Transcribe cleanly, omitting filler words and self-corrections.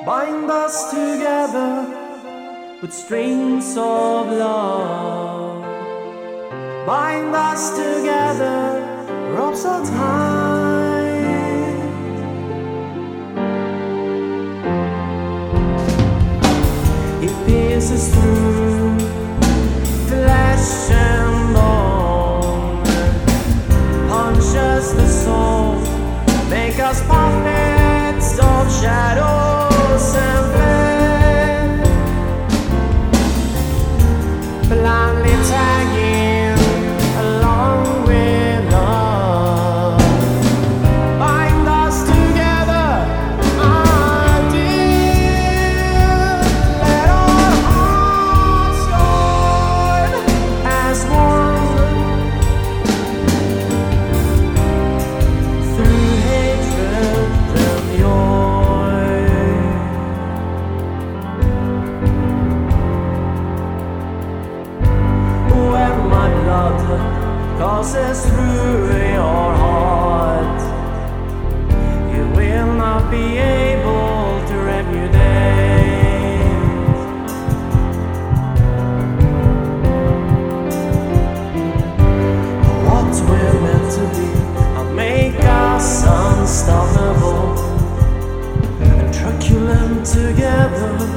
Bind us together with strings of love. Bind us together, ropes so tight. It pierces through flesh and bone, punches the soul, make us puppets of shadows and flame, blindly tagging along with love. Bind us together, my dear. Let our hearts join as one through hatred and joy. When my blood courses through your heart, you will not be able to repudiate. What we're meant to be will make us unstoppable and truculent together.